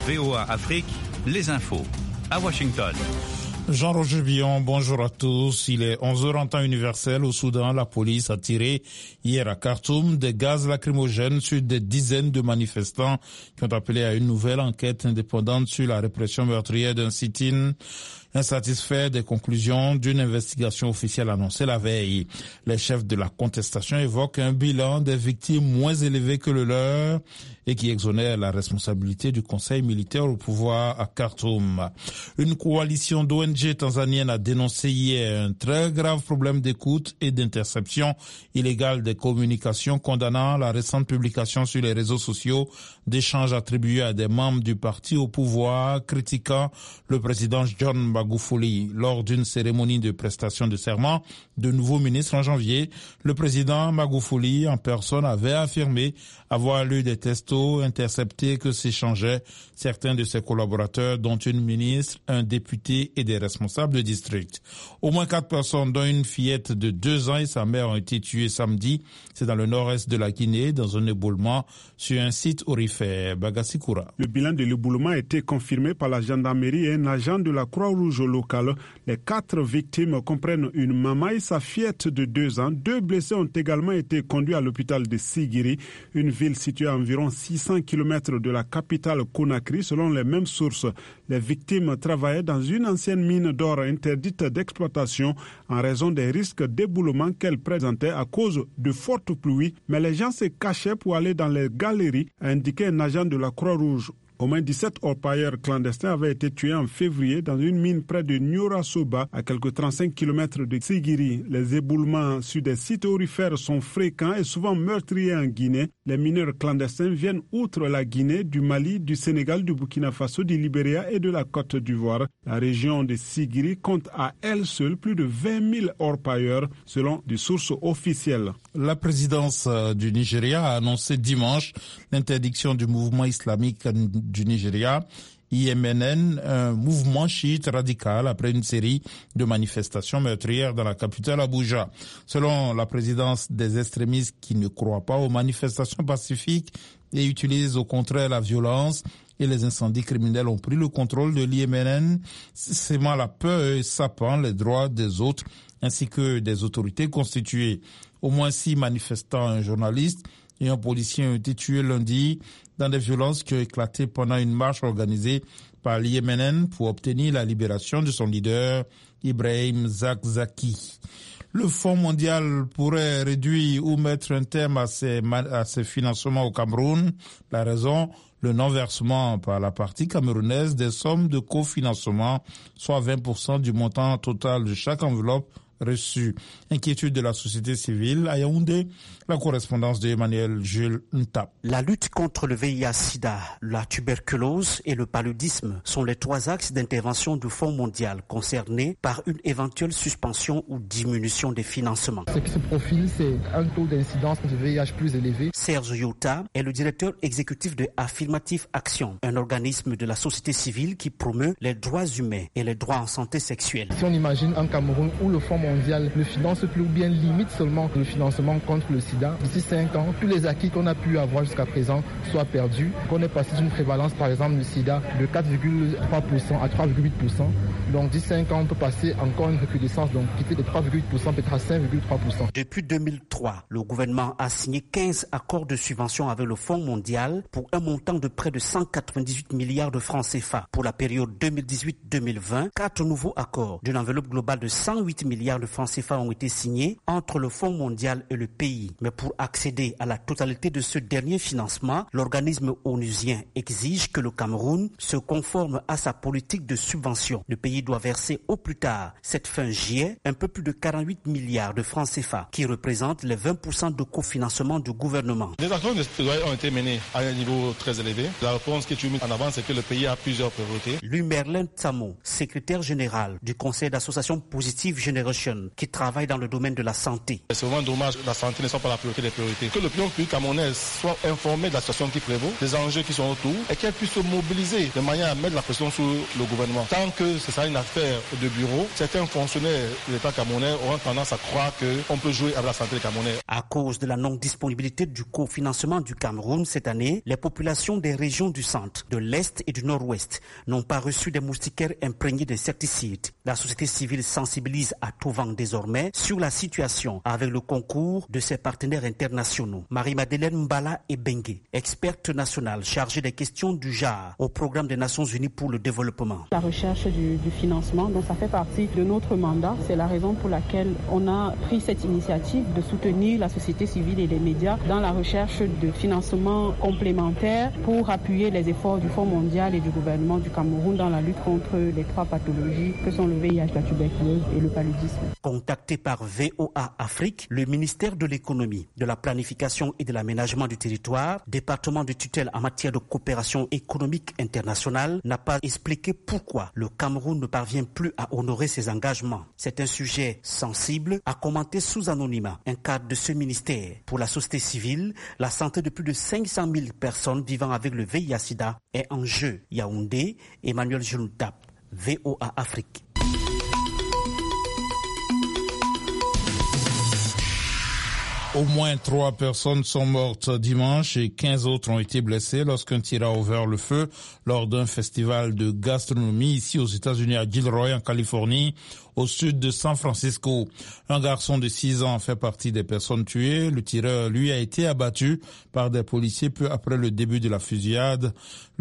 VOA Afrique, les infos. À Washington. Jean-Roger Billon, bonjour à tous. Il est 11h en temps universel. Au Soudan, la police a tiré hier à Khartoum des gaz lacrymogènes sur des dizaines de manifestants qui ont appelé à une nouvelle enquête indépendante sur la répression meurtrière d'un sit-in insatisfait des conclusions d'une investigation officielle annoncée la veille. Les chefs de la contestation évoquent un bilan des victimes moins élevé que le leur et qui exonère la responsabilité du conseil militaire au pouvoir à Khartoum. Une coalition d'ONG tanzaniennes a dénoncé hier un très grave problème d'écoute et d'interception illégale des communications, condamnant la récente publication sur les réseaux sociaux d'échanges attribués à des membres du parti au pouvoir, critiquant le président John Magufuli. Lors d'une cérémonie de prestation de serment de nouveau ministre en janvier, le président Magufuli en personne avait affirmé avoir lu des textos interceptés que s'échangeaient certains de ses collaborateurs, dont une ministre, un député et des responsables de district. Au moins 4 personnes, dont une fillette de 2 ans et sa mère, ont été tuées samedi. C'est dans le nord-est de la Guinée, dans un éboulement sur un site aurifère. Bagassi Koura. Le bilan de l'éboulement a été confirmé par la gendarmerie et un agent de la Croix-Rouge locale. Les 4 victimes comprennent une maman et sa fillette de 2 ans. 2 blessés ont également été conduits à l'hôpital de Sigiri, une ville située à environ 600 km de la capitale Conakry, selon les mêmes sources. Les victimes travaillaient dans une ancienne mine d'or interdite d'exploitation en raison des risques d'éboulement qu'elle présentait à cause de fortes pluies, mais les gens se cachaient pour aller dans les galeries, a indiqué un agent de la Croix-Rouge. Au moins 17 orpailleurs clandestins avaient été tués en février dans une mine près de Niora-Soba, à quelques 35 km de Sigiri. Les éboulements sur des sites aurifères sont fréquents et souvent meurtriers en Guinée. Les mineurs clandestins viennent outre la Guinée, du Mali, du Sénégal, du Burkina Faso, du Libéria et de la Côte d'Ivoire. La région de Sigiri compte à elle seule plus de 20 000 orpailleurs, selon des sources officielles. La présidence du Nigeria a annoncé dimanche l'interdiction du mouvement islamique du Nigeria, IMNN, un mouvement chiite radical, après une série de manifestations meurtrières dans la capitale Abuja. Selon la présidence, des extrémistes qui ne croient pas aux manifestations pacifiques et utilisent au contraire la violence et les incendies criminels ont pris le contrôle de l'IMNN, sémant la peur et sapant les droits des autres ainsi que des autorités constituées. Au moins 6 manifestants, un journaliste et un policier ont été tués lundi dans des violences qui ont éclaté pendant une marche organisée par l'IMNN pour obtenir la libération de son leader, Ibrahim Zakzaki. Le Fonds mondial pourrait réduire ou mettre un terme à ses financements au Cameroun. La raison, le non-versement par la partie camerounaise des sommes de cofinancement, soit 20% du montant total de chaque enveloppe reçu. Inquiétude de la société civile à Yaoundé, la correspondance de Emmanuel Jules Ntap. La lutte contre le VIH-Sida, la tuberculose et le paludisme sont les 3 axes d'intervention du Fonds mondial concernés par une éventuelle suspension ou diminution des financements. Ce qui se profile, c'est un taux d'incidence de VIH plus élevé. Serge Yota est le directeur exécutif de Affirmative Action, un organisme de la société civile qui promeut les droits humains et les droits en santé sexuelle. Si on imagine un Cameroun où le Fonds mondial ne finance plus ou bien limite seulement le financement contre le sida, d'ici 5 ans, tous les acquis qu'on a pu avoir jusqu'à présent soient perdus, qu'on est passé d'une prévalence par exemple du sida de 4,3% à 3,8%. Donc d'ici 5 ans, on peut passer encore une recrudescence, donc quitter de 3,8% peut-être à 5,3%. Depuis 2003, le gouvernement a signé 15 accords de subvention avec le Fonds mondial pour un montant de près de 198 milliards de francs CFA. Pour la période 2018-2020, 4 nouveaux accords d'une enveloppe globale de 108 milliards de francs CFA ont été signés entre le Fonds mondial et le pays. Mais pour accéder à la totalité de ce dernier financement, l'organisme onusien exige que le Cameroun se conforme à sa politique de subvention. Le pays doit verser au plus tard cette fin juillet un peu plus de 48 milliards de francs CFA, qui représentent les 20% de cofinancement du gouvernement. Les actions de plaidoyer ont été menées à un niveau très élevé. La réponse que tu mets en avant, c'est que le pays a plusieurs priorités. Lui, Merlin Tsamo, secrétaire général du conseil d'association Positive Generation Foundation, qui travaille dans le domaine de la santé. C'est vraiment dommage que la santé ne soit pas la priorité des priorités. Que l'opinion publique camerounaise soit informée de la situation qui prévaut, des enjeux qui sont autour, et qu'elle puisse se mobiliser de manière à mettre la pression sur le gouvernement. Tant que ce sera une affaire de bureau, certains fonctionnaires de l'État camerounais auront tendance à croire qu'on peut jouer avec la santé des Camerounais. À cause de la non-disponibilité du cofinancement du Cameroun cette année, les populations des régions du centre, de l'Est et du Nord-Ouest n'ont pas reçu des moustiquaires imprégnés d'insecticides. La société civile sensibilise à tout vent désormais sur la situation avec le concours de ses partenaires internationaux. Marie-Madeleine Mbala Ebengue, experte nationale chargée des questions du genre au programme des Nations Unies pour le développement. La recherche du financement, donc ça fait partie de notre mandat. C'est la raison pour laquelle on a pris cette initiative de soutenir la société civile et les médias dans la recherche de financement complémentaire pour appuyer les efforts du Fonds mondial et du gouvernement du Cameroun dans la lutte contre les 3 pathologies que sont le VIH, la tuberculose et le paludisme. Contacté par VOA Afrique, le ministère de l'économie, de la planification et de l'aménagement du territoire, département de tutelle en matière de coopération économique internationale, n'a pas expliqué pourquoi le Cameroun ne parvient plus à honorer ses engagements. C'est un sujet sensible, a commenté sous anonymat un cadre de ce ministère. Pour la société civile, la santé de plus de 500 000 personnes vivant avec le VIH-Sida est en jeu. Yaoundé, Emmanuel Genoutap, VOA Afrique. Au moins 3 personnes sont mortes dimanche et 15 autres ont été blessées lorsqu'un tir a ouvert le feu lors d'un festival de gastronomie ici aux États-Unis à Gilroy en Californie, au sud de San Francisco. Un garçon de 6 ans fait partie des personnes tuées. Le tireur, lui, a été abattu par des policiers peu après le début de la fusillade.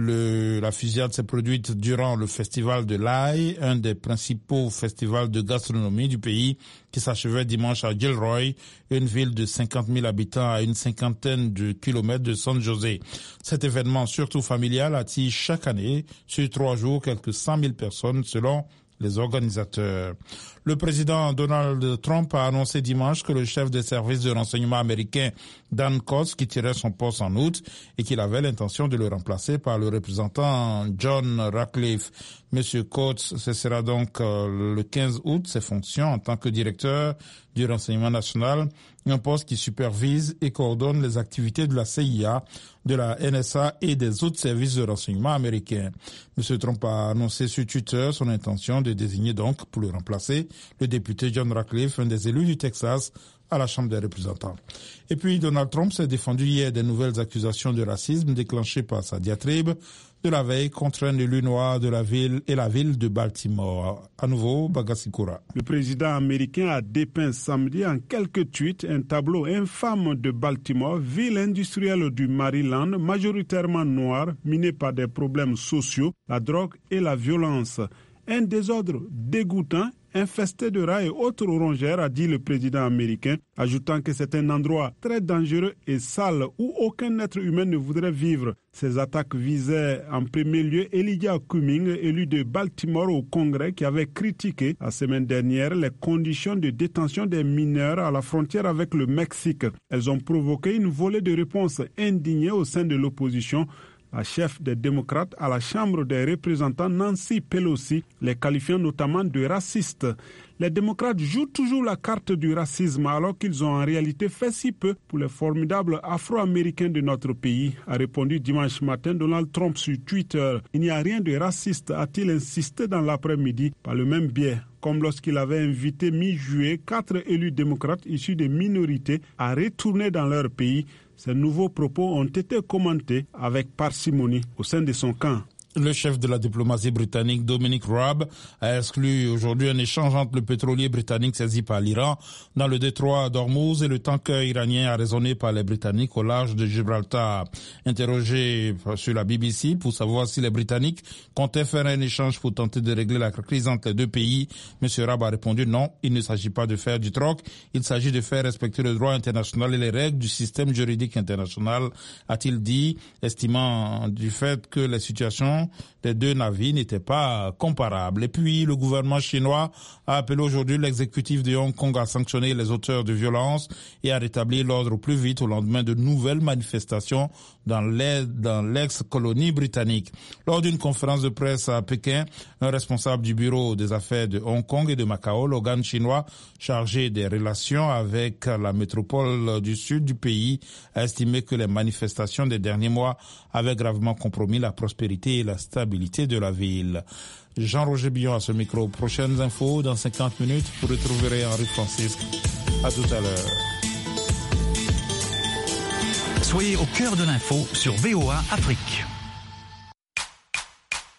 La fusillade s'est produite durant le festival de l'Ail, un des principaux festivals de gastronomie du pays, qui s'achevait dimanche à Gilroy, une ville de 50 000 habitants à une cinquantaine de kilomètres de San José. Cet événement, surtout familial, attire chaque année, sur 3 jours, quelques 100 000 personnes selon les organisateurs. Le président Donald Trump a annoncé dimanche que le chef des services de renseignement américain Dan Coats quitterait son poste en août et qu'il avait l'intention de le remplacer par le représentant John Ratcliffe. Monsieur Coats cessera donc le 15 août ses fonctions en tant que directeur du renseignement national, un poste qui supervise et coordonne les activités de la CIA, de la NSA et des autres services de renseignement américains. Monsieur Trump a annoncé sur Twitter son intention de désigner donc pour le remplacer le député John Ratcliffe, un des élus du Texas à la Chambre des représentants. Et puis Donald Trump s'est défendu hier des nouvelles accusations de racisme déclenchées par sa diatribe de la veille contre un élu noir de la ville et la ville de Baltimore. À nouveau, Bagassikura. Le président américain a dépeint samedi en quelques tweets un tableau infâme de Baltimore, ville industrielle du Maryland, majoritairement noire, minée par des problèmes sociaux, la drogue et la violence. Un désordre dégoûtant, infesté de rats et autres rongeurs, a dit le président américain, ajoutant que c'est un endroit très dangereux et sale où aucun être humain ne voudrait vivre. Ces attaques visaient en premier lieu Elijah Cummings, élu de Baltimore au Congrès, qui avait critiqué la semaine dernière les conditions de détention des mineurs à la frontière avec le Mexique. Elles ont provoqué une volée de réponses indignées au sein de l'opposition. La chef des démocrates à la Chambre des représentants, Nancy Pelosi, les qualifiant notamment de racistes. Les démocrates jouent toujours la carte du racisme alors qu'ils ont en réalité fait si peu pour les formidables Afro-Américains de notre pays, a répondu dimanche matin Donald Trump sur Twitter. Il n'y a rien de raciste, a-t-il insisté dans l'après-midi, par le même biais, comme lorsqu'il avait invité mi-juillet 4 élus démocrates issus des minorités à retourner dans leur pays. Ces nouveaux propos ont été commentés avec parcimonie au sein de son camp. Le chef de la diplomatie britannique, Dominic Raab, a exclu aujourd'hui un échange entre le pétrolier britannique saisi par l'Iran dans le détroit d'Ormuz et le tanker iranien arraisonné par les Britanniques au large de Gibraltar. Interrogé sur la BBC pour savoir si les Britanniques comptaient faire un échange pour tenter de régler la crise entre les deux pays, M. Raab a répondu non, il ne s'agit pas de faire du troc, il s'agit de faire respecter le droit international et les règles du système juridique international, a-t-il dit, estimant du fait que les situations l'utilisation des deux navires n'était pas comparable. Et puis, le gouvernement chinois a appelé aujourd'hui l'exécutif de Hong Kong à sanctionner les auteurs de violences et à rétablir l'ordre au plus vite au lendemain de nouvelles manifestations dans l'ex-colonie britannique. Lors d'une conférence de presse à Pékin, un responsable du bureau des affaires de Hong Kong et de Macao, l'organe chinois chargé des relations avec la métropole du sud du pays, a estimé que les manifestations des derniers mois avaient gravement compromis la prospérité et la stabilité de la ville. Jean-Roger Billon à ce micro. Prochaines infos dans 50 minutes. Vous retrouverez Henri Francisque. À tout à l'heure. Soyez au cœur de l'info sur VOA Afrique.